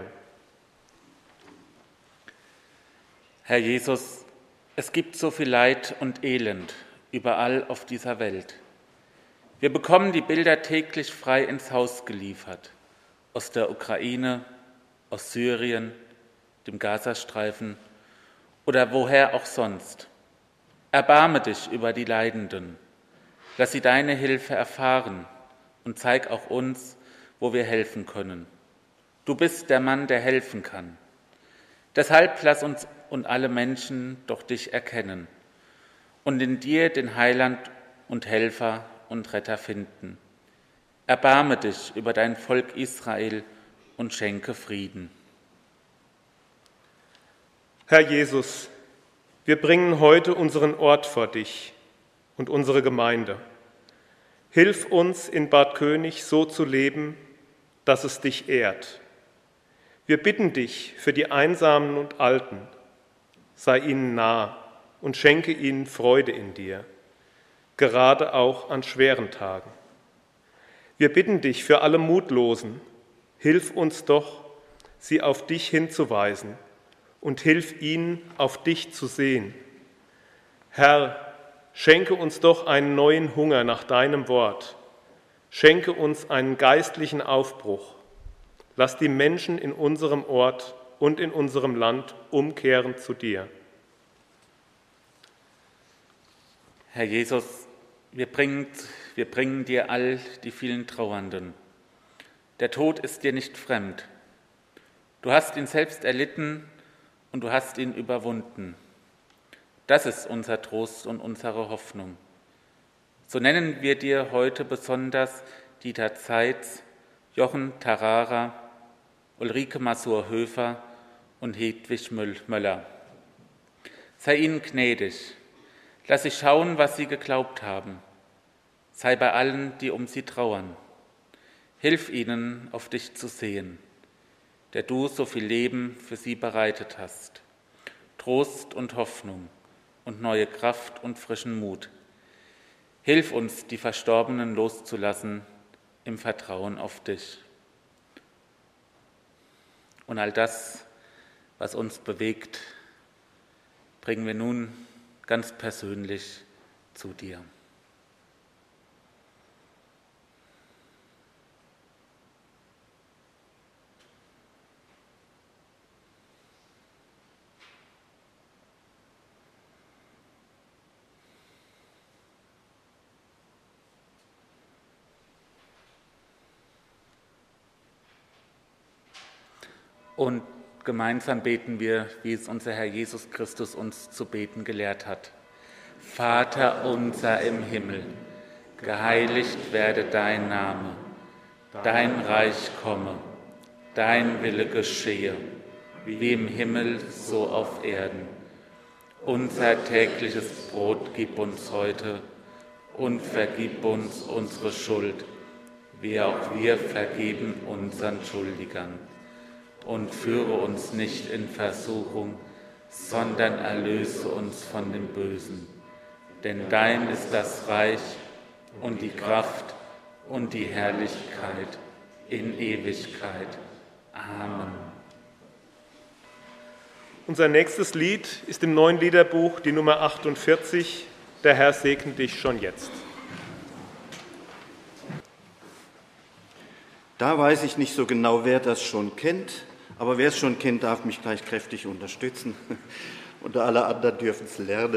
Herr Jesus, es gibt so viel Leid und Elend überall auf dieser Welt. Wir bekommen die Bilder täglich frei ins Haus geliefert, aus der Ukraine, aus Syrien, dem Gazastreifen oder woher auch sonst. Erbarme dich über die Leidenden, lass sie deine Hilfe erfahren und zeig auch uns, wo wir helfen können. Du bist der Mann, der helfen kann. Deshalb lass uns und alle Menschen doch dich erkennen und in dir den Heiland und Helfer und Retter finden. Erbarme dich über dein Volk Israel und schenke Frieden. Herr Jesus, wir bringen heute unseren Ort vor dich und unsere Gemeinde. Hilf uns in Bad König so zu leben, dass es dich ehrt. Wir bitten dich für die Einsamen und Alten, sei ihnen nah und schenke ihnen Freude in dir, gerade auch an schweren Tagen. Wir bitten dich für alle Mutlosen, hilf uns doch, sie auf dich hinzuweisen und hilf ihnen, auf dich zu sehen. Herr, schenke uns doch einen neuen Hunger nach deinem Wort. Schenke uns einen geistlichen Aufbruch. Lass die Menschen in unserem Ort und in unserem Land umkehren zu dir. Herr Jesus, wir bringen dir all die vielen Trauernden. Der Tod ist dir nicht fremd. Du hast ihn selbst erlitten und du hast ihn überwunden. Das ist unser Trost und unsere Hoffnung. So nennen wir dir heute besonders Dieter Zeitz, Jochen Tarara, Ulrike Masur-Höfer und Hedwig Möller. Sei ihnen gnädig, lass sie schauen, was sie geglaubt haben. Sei bei allen, die um sie trauern. Hilf ihnen, auf dich zu sehen, der du so viel Leben für sie bereitet hast. Trost und Hoffnung und neue Kraft und frischen Mut. Hilf uns, die Verstorbenen loszulassen im Vertrauen auf dich. Und all das, was uns bewegt, bringen wir nun ganz persönlich zu dir. Und gemeinsam beten wir, wie es unser Herr Jesus Christus uns zu beten gelehrt hat. Vater unser im Himmel, geheiligt werde dein Name, dein Reich komme, dein Wille geschehe, wie im Himmel, so auf Erden. Unser tägliches Brot gib uns heute und vergib uns unsere Schuld, wie auch wir vergeben unseren Schuldigern. Und führe uns nicht in Versuchung, sondern erlöse uns von dem Bösen. Denn dein ist das Reich und die Kraft und die Herrlichkeit in Ewigkeit. Amen. Unser nächstes Lied ist im neuen Liederbuch die Nummer 48, Der Herr segne dich schon jetzt. Da weiß ich nicht so genau, wer das schon kennt. Aber wer es schon kennt, darf mich gleich kräftig unterstützen. Und alle anderen dürfen es lernen.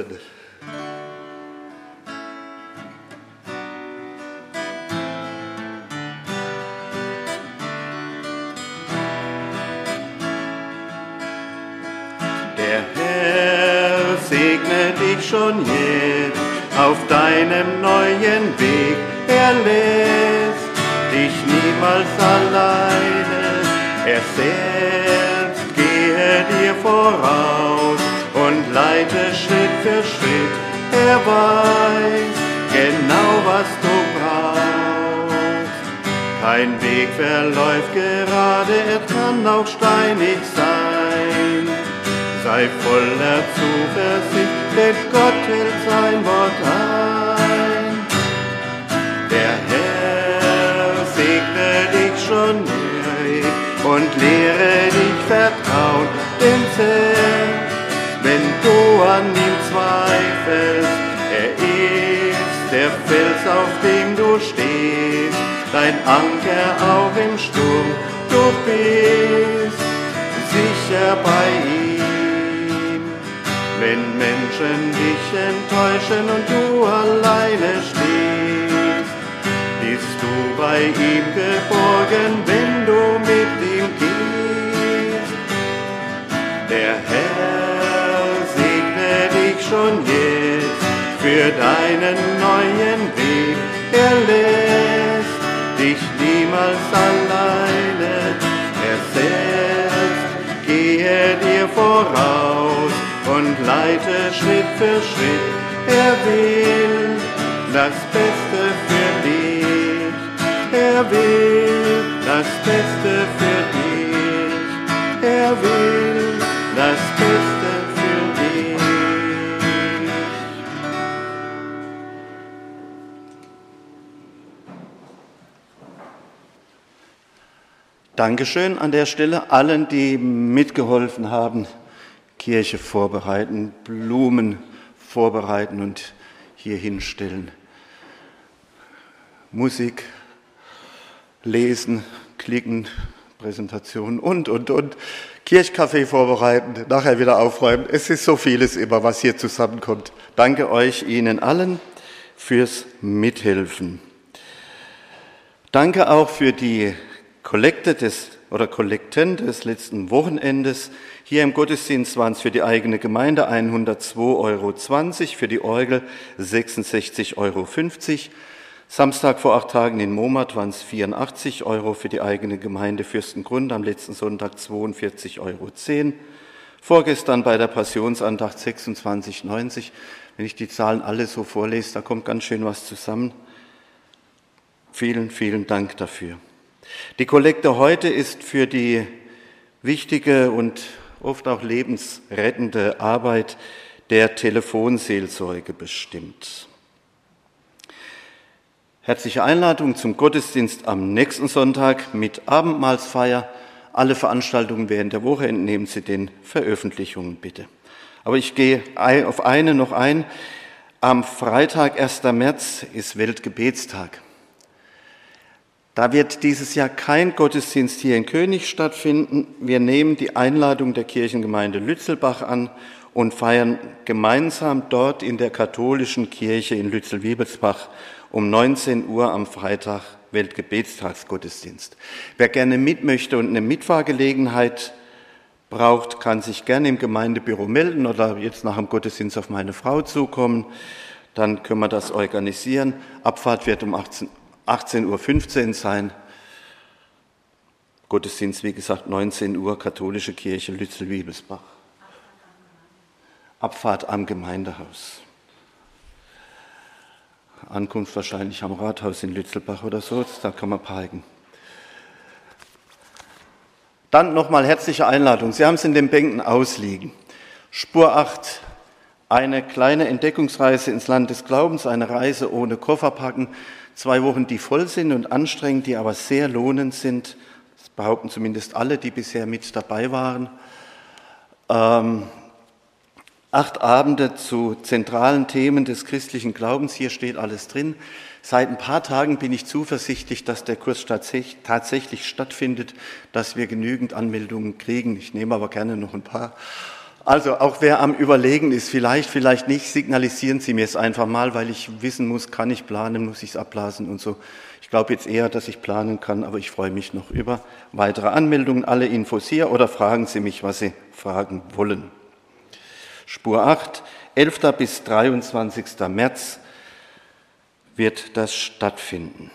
Der Herr schon jetzt auf deinem neuen Weg. Er lässt dich niemals alleine, er selbst gehe dir voraus und leite Schritt für Schritt. Er weiß genau, was du brauchst. Kein Weg verläuft gerade, er kann auch steinig sein. Sei voller Zuversicht, denn Gott hält sein Wort ein. Der Herr segne dich schon neu und lehre dich vertrauen, denn selbst wenn du an ihm zweifelst, er ist der Fels, auf dem du stehst, dein Anker auch im Sturm, du bist sicher bei ihm. Wenn Menschen dich enttäuschen und du alleine stehst, bist du bei ihm geborgen, wenn du mit ihm gehst. Der Herr segne dich schon jetzt für deinen neuen Weg. Er lässt dich niemals alleine, er selbst gehe dir voraus und leite Schritt für Schritt. Er will das Beste für dich, er will das Beste für dich, er will das Beste für dich. Dankeschön an der Stelle allen, die mitgeholfen haben, Kirche vorbereiten, Blumen vorbereiten und hier hinstellen. Musik, lesen, klicken, Präsentationen und. Kirchkaffee vorbereiten, nachher wieder aufräumen. Es ist so vieles immer, was hier zusammenkommt. Danke euch, Ihnen allen, fürs Mithelfen. Danke auch für die Kollekten des letzten Wochenendes. Hier im Gottesdienst waren es für die eigene Gemeinde 102,20 €, für die Orgel 66,50 €. Samstag vor 8 Tagen in Momat waren es 84 € für die eigene Gemeinde Fürstengrund, am letzten Sonntag 42,10 €. Vorgestern bei der Passionsandacht 26,90 €. Wenn ich die Zahlen alle so vorlese, da kommt ganz schön was zusammen. Vielen, vielen Dank dafür. Die Kollekte heute ist für die wichtige und oft auch lebensrettende Arbeit der Telefonseelsorge bestimmt. Herzliche Einladung zum Gottesdienst am nächsten Sonntag mit Abendmahlsfeier. Alle Veranstaltungen während der Woche entnehmen Sie den Veröffentlichungen bitte. Aber ich gehe auf eine noch ein. Am Freitag, 1. März, ist Weltgebetstag. Da wird dieses Jahr kein Gottesdienst hier in König stattfinden. Wir nehmen die Einladung der Kirchengemeinde Lützelbach an und feiern gemeinsam dort in der katholischen Kirche in Lützel-Wiebelsbach um 19 Uhr am Freitag Weltgebetstagsgottesdienst. Wer gerne mit möchte und eine Mitfahrgelegenheit braucht, kann sich gerne im Gemeindebüro melden oder jetzt nach dem Gottesdienst auf meine Frau zukommen. Dann können wir das organisieren. Abfahrt wird um 18:15 Uhr sein. Gottesdienst, wie gesagt, 19 Uhr, katholische Kirche Lützel-Wiebelsbach. Abfahrt am Gemeindehaus. Ankunft wahrscheinlich am Rathaus in Lützelbach oder so, da kann man parken. Dann nochmal herzliche Einladung. Sie haben es in den Bänken ausliegen. Spur 8, eine kleine Entdeckungsreise ins Land des Glaubens, eine Reise ohne Kofferpacken. 2 Wochen, die voll sind und anstrengend, die aber sehr lohnend sind. Das behaupten zumindest alle, die bisher mit dabei waren. 8 Abende zu zentralen Themen des christlichen Glaubens. Hier steht alles drin. Seit ein paar Tagen bin ich zuversichtlich, dass der Kurs tatsächlich stattfindet, dass wir genügend Anmeldungen kriegen. Ich nehme aber gerne noch ein paar. Also auch wer am Überlegen ist, vielleicht nicht, signalisieren Sie mir es einfach mal, weil ich wissen muss, kann ich planen, muss ich es abblasen und so. Ich glaube jetzt eher, dass ich planen kann, aber ich freue mich noch über weitere Anmeldungen. Alle Infos hier oder fragen Sie mich, was Sie fragen wollen. Spur 8, 11. bis 23. März wird das stattfinden.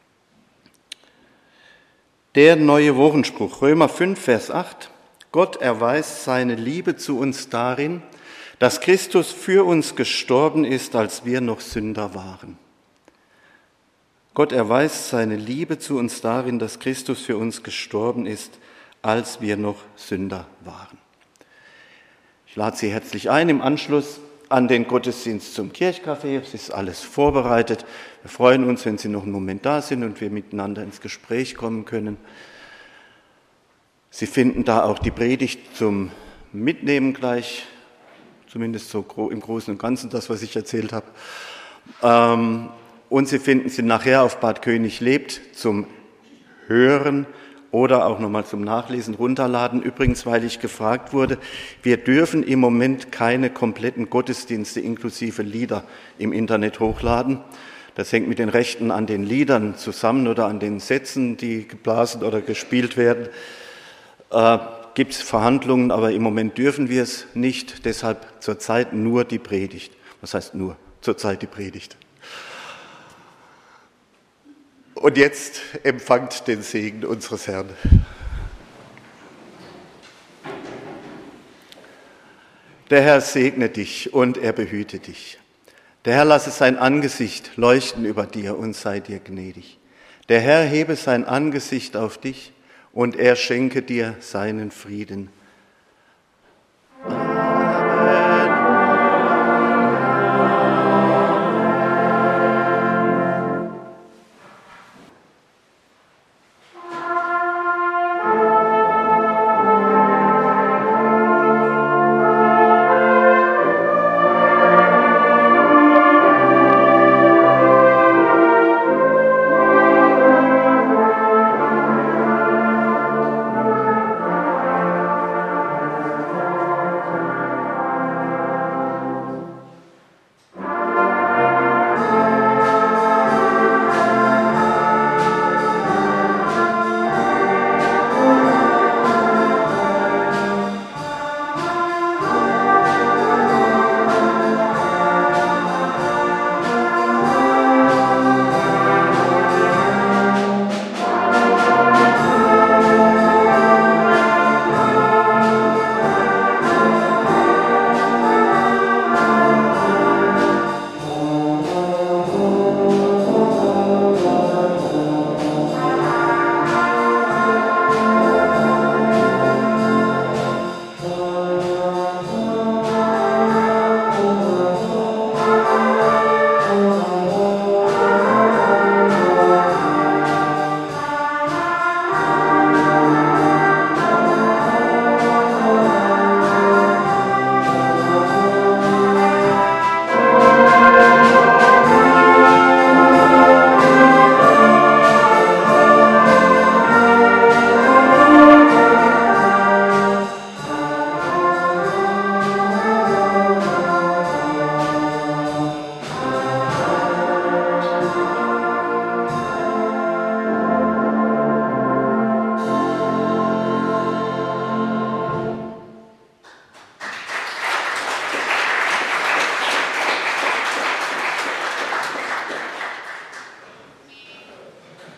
Der neue Wochenspruch, Römer 5, Vers 8. Gott erweist seine Liebe zu uns darin, dass Christus für uns gestorben ist, als wir noch Sünder waren. Gott erweist seine Liebe zu uns darin, dass Christus für uns gestorben ist, als wir noch Sünder waren. Ich lade Sie herzlich ein im Anschluss an den Gottesdienst zum Kirchcafé. Es ist alles vorbereitet. Wir freuen uns, wenn Sie noch einen Moment da sind und wir miteinander ins Gespräch kommen können. Sie finden da auch die Predigt zum Mitnehmen gleich, zumindest so im Großen und Ganzen das, was ich erzählt habe. Und Sie finden sie nachher auf Bad König lebt zum Hören oder auch nochmal zum Nachlesen, runterladen. Übrigens, weil ich gefragt wurde, wir dürfen im Moment keine kompletten Gottesdienste inklusive Lieder im Internet hochladen. Das hängt mit den Rechten an den Liedern zusammen oder an den Sätzen, die geblasen oder gespielt werden. Gibt es Verhandlungen, aber im Moment dürfen wir es nicht. Deshalb zurzeit nur die Predigt. Was heißt nur? Zurzeit die Predigt. Und jetzt empfangt den Segen unseres Herrn. Der Herr segne dich und er behüte dich. Der Herr lasse sein Angesicht leuchten über dir und sei dir gnädig. Der Herr hebe sein Angesicht auf dich und er schenke dir seinen Frieden.